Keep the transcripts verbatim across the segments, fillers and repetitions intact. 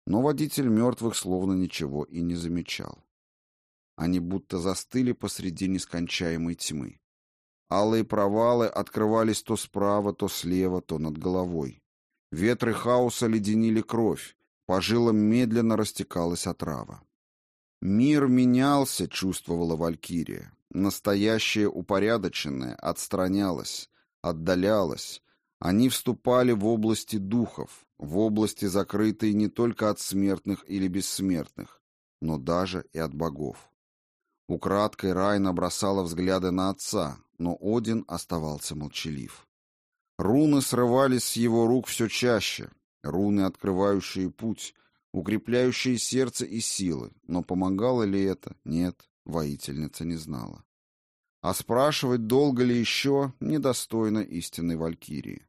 Но водитель мертвых словно ничего и не замечал. Они будто застыли посреди нескончаемой тьмы. Алые провалы открывались то справа, то слева, то над головой. Ветры хаоса леденили кровь, по жилам медленно растекалась отрава. Мир менялся, чувствовала Валькирия. Настоящее упорядоченное отстранялось, отдалялось. Они вступали в области духов, в области, закрытые не только от смертных или бессмертных, но даже и от богов. Украдкой Райна бросала взгляды на отца, но Один оставался молчалив. Руны срывались с его рук все чаще, руны, открывающие путь, укрепляющие сердце и силы, но помогало ли это? Нет, воительница не знала. А спрашивать, долго ли еще, недостойно истинной Валькирии.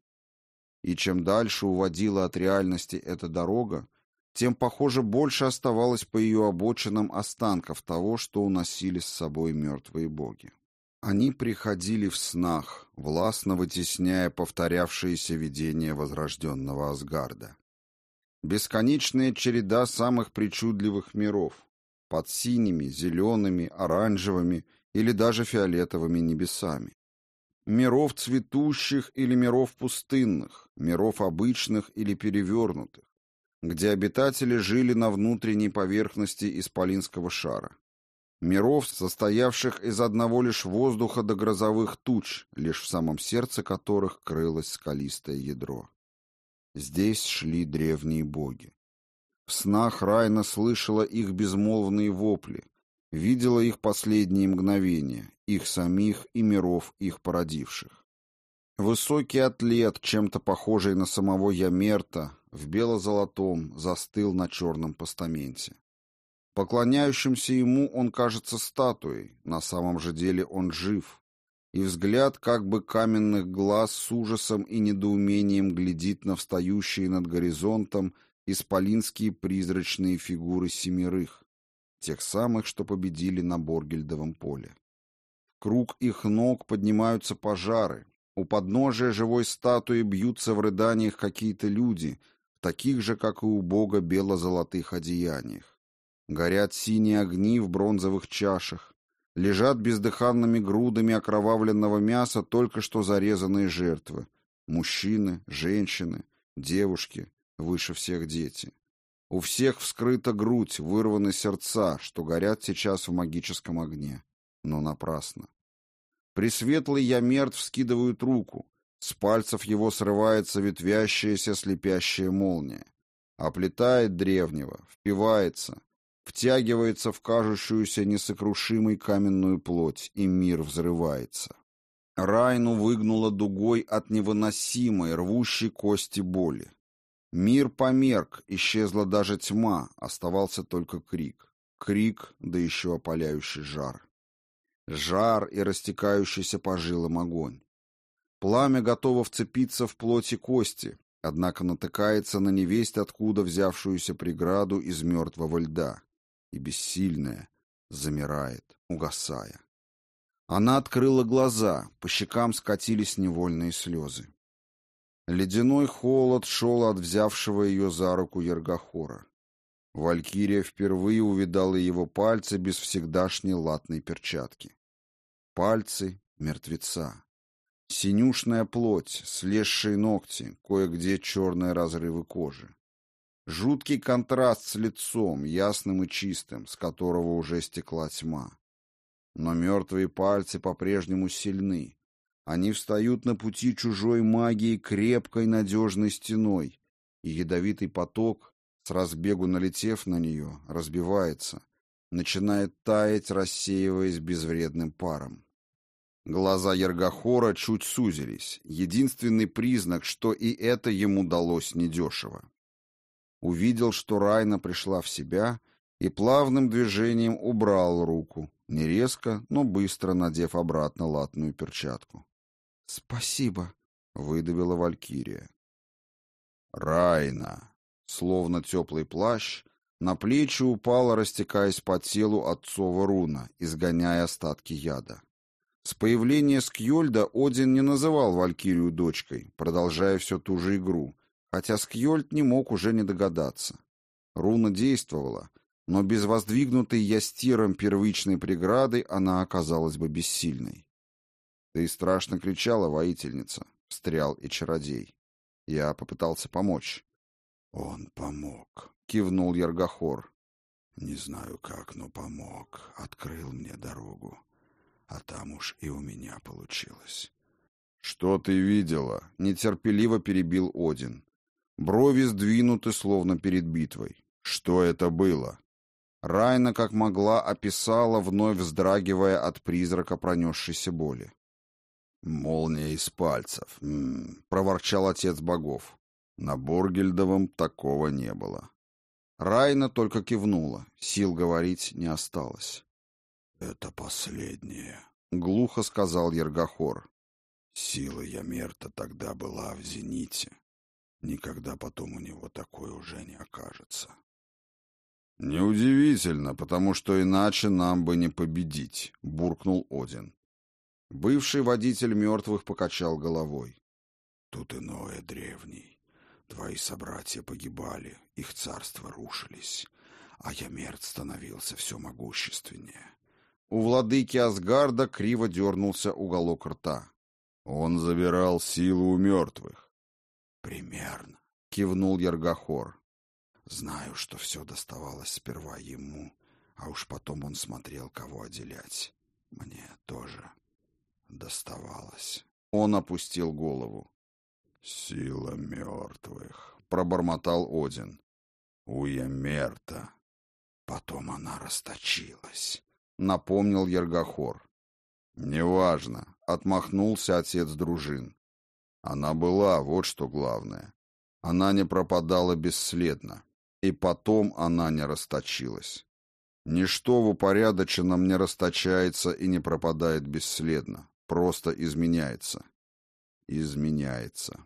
И чем дальше уводила от реальности эта дорога, тем, похоже, больше оставалось по ее обочинам останков того, что уносили с собой мертвые боги. Они приходили в снах, властно вытесняя повторявшиеся видения возрожденного Асгарда. Бесконечная череда самых причудливых миров, под синими, зелеными, оранжевыми или даже фиолетовыми небесами. Миров цветущих или миров пустынных, миров обычных или перевернутых, где обитатели жили на внутренней поверхности исполинского шара. Миров, состоявших из одного лишь воздуха до грозовых туч, лишь в самом сердце которых крылось скалистое ядро. Здесь шли древние боги. В снах Райна слышала их безмолвные вопли, видела их последние мгновения, их самих и миров, их породивших. Высокий атлет, чем-то похожий на самого Ямерта, в бело-золотом, застыл на черном постаменте. Поклоняющимся ему он кажется статуей, на самом же деле он жив, и взгляд как бы каменных глаз с ужасом и недоумением глядит на встающие над горизонтом исполинские призрачные фигуры семерых, тех самых, что победили на Боргельдовом поле. В круг их ног поднимаются пожары, у подножия живой статуи бьются в рыданиях какие-то люди, таких же, как и у бога, бело-золотых одеяниях. Горят синие огни в бронзовых чашах, лежат бездыханными грудами окровавленного мяса только что зарезанные жертвы. Мужчины, женщины, девушки, выше всех дети. У всех вскрыта грудь, вырваны сердца, что горят сейчас в магическом огне. Но напрасно. Пресветлый Ямерт вскидывает руку, с пальцев его срывается ветвящаяся слепящая молния. Оплетает древнего, впивается, втягивается в кажущуюся несокрушимой каменную плоть, и мир взрывается. Райну выгнуло дугой от невыносимой, рвущей кости боли. Мир померк, исчезла даже тьма, оставался только крик. Крик, да еще опаляющий жар. Жар и растекающийся по жилам огонь. Пламя готово вцепиться в плоть и кости, однако натыкается на невесть откуда взявшуюся преграду из мертвого льда, и бессильная замирает, угасая. Она открыла глаза, по щекам скатились невольные слезы. Ледяной холод шел от взявшего ее за руку Ергохора. Валькирия впервые увидала его пальцы без всегдашней латной перчатки. Пальцы мертвеца. Синюшная плоть, слезшие ногти, кое-где черные разрывы кожи. Жуткий контраст с лицом, ясным и чистым, с которого уже стекла тьма. Но мертвые пальцы по-прежнему сильны. Они встают на пути чужой магии крепкой надежной стеной, и ядовитый поток, с разбегу налетев на нее, разбивается, начинает таять, рассеиваясь безвредным паром. Глаза Ергохора чуть сузились, единственный признак, что и это ему далось недешево. Увидел, что Райна пришла в себя, и плавным движением убрал руку, не резко, но быстро надев обратно латную перчатку. «Спасибо», — выдавила Валькирия. «Райна!» Словно теплый плащ, на плечи упала, растекаясь по телу отцова руна, изгоняя остатки яда. С появления Скьольда Один не называл Валькирию дочкой, продолжая все ту же игру, хотя Скьольд не мог уже не догадаться. Руна действовала, но без воздвигнутой ястиром первичной преграды она оказалась бы бессильной. «Ты страшно кричала, воительница», — встрял и чародей. Я попытался помочь. «Он помог», — кивнул Яргохор. «Не знаю как, но помог, открыл мне дорогу. А там уж и у меня получилось». «Что ты видела?» — нетерпеливо перебил Один. Брови сдвинуты, словно перед битвой. «Что это было?» Райна, как могла, описала, вновь вздрагивая от призрака пронесшейся боли. «Молния из пальцев», м-м, — проворчал отец богов. На Боргельдовом такого не было. Райна только кивнула, сил говорить не осталось. «Это последнее», — глухо сказал Яргохор. «Сила Ямерта тогда была в зените. Никогда потом у него такой уже не окажется». «Неудивительно, потому что иначе нам бы не победить», — буркнул Один. Бывший водитель мертвых покачал головой. «Тут иное, древний. Твои собратья погибали, их царства рушились, а Ямерт становился все могущественнее». У владыки Асгарда криво дернулся уголок рта. «Он забирал силу у мертвых». «Примерно», — кивнул Яргохор. «Знаю, что все доставалось сперва ему, а уж потом он смотрел, кого отделять. Мне тоже доставалось». Он опустил голову. «Сила мертвых», — пробормотал Один. «У Ямерта». «Потом она расточилась», — напомнил Яргохор. «Неважно», — отмахнулся отец дружин. «Она была, вот что главное. Она не пропадала бесследно. И потом она не расточилась. Ничто в упорядоченном не расточается и не пропадает бесследно, просто изменяется. Изменяется».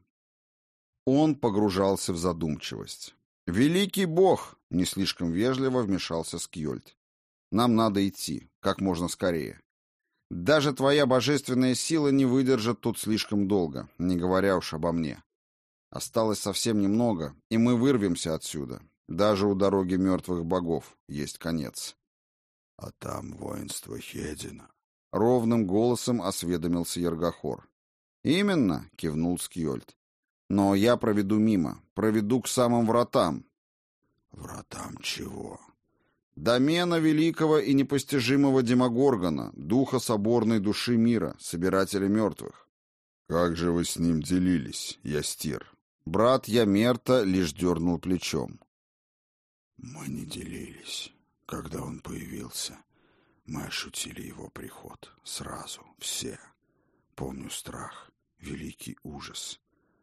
Он погружался в задумчивость. «Великий бог!» — не слишком вежливо вмешался Скьёльд. «Нам надо идти, как можно скорее. Даже твоя божественная сила не выдержит тут слишком долго, не говоря уж обо мне. Осталось совсем немного, и мы вырвемся отсюда. Даже у дороги мертвых богов есть конец». «А там воинство Хедина», — ровным голосом осведомился Яргохор. «Именно», — кивнул Скьёльд. «Но я проведу мимо, проведу к самым вратам». «Вратам чего?» «Домена великого и непостижимого Демогоргона, духа соборной души мира, собирателя мертвых». «Как же вы с ним делились, Ястир?» Брат Ямерта лишь дернул плечом. «Мы не делились. Когда он появился, мы ощутили его приход. Сразу, все. Помню страх, великий ужас.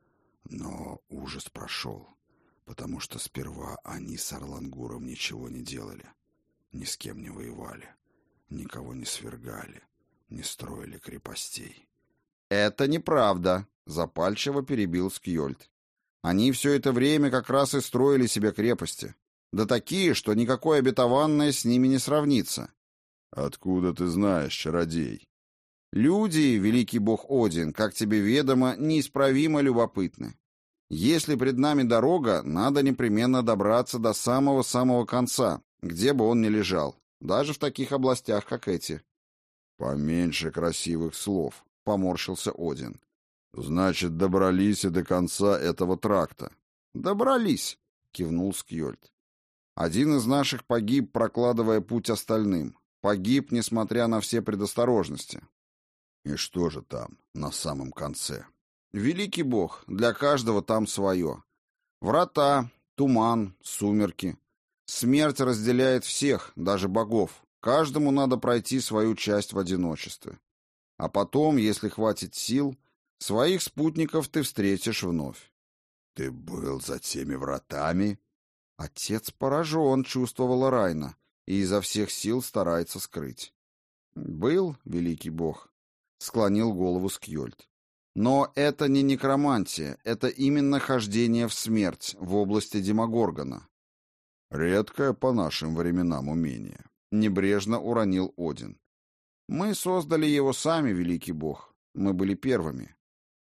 Но ужас прошел, потому что сперва они с Орлангуром ничего не делали, ни с кем не воевали, никого не свергали, не строили крепостей». «Это неправда», — запальчиво перебил Скьёльд. «Они все это время как раз и строили себе крепости. Да такие, что никакое обетованное с ними не сравнится». «Откуда ты знаешь, чародей?» «Люди, великий бог Один, как тебе ведомо, неисправимо любопытны. Если пред нами дорога, надо непременно добраться до самого-самого конца, где бы он ни лежал, даже в таких областях, как эти». «Поменьше красивых слов», — поморщился Один. «Значит, добрались и до конца этого тракта». «Добрались», — кивнул Скьёльд. «Один из наших погиб, прокладывая путь остальным. Погиб, несмотря на все предосторожности». «И что же там, на самом конце?» «Великий бог, для каждого там свое. Врата, туман, сумерки. Смерть разделяет всех, даже богов. Каждому надо пройти свою часть в одиночестве. А потом, если хватит сил, своих спутников ты встретишь вновь». «Ты был за теми вратами?» Отец поражен, чувствовала Райна, и изо всех сил старается скрыть. «Был, великий бог», — склонил голову Скьёльд. «Но это не некромантия, это именно хождение в смерть в области Демогоргона». «Редкое по нашим временам умение», — небрежно уронил Один. «Мы создали его сами, великий бог. Мы были первыми.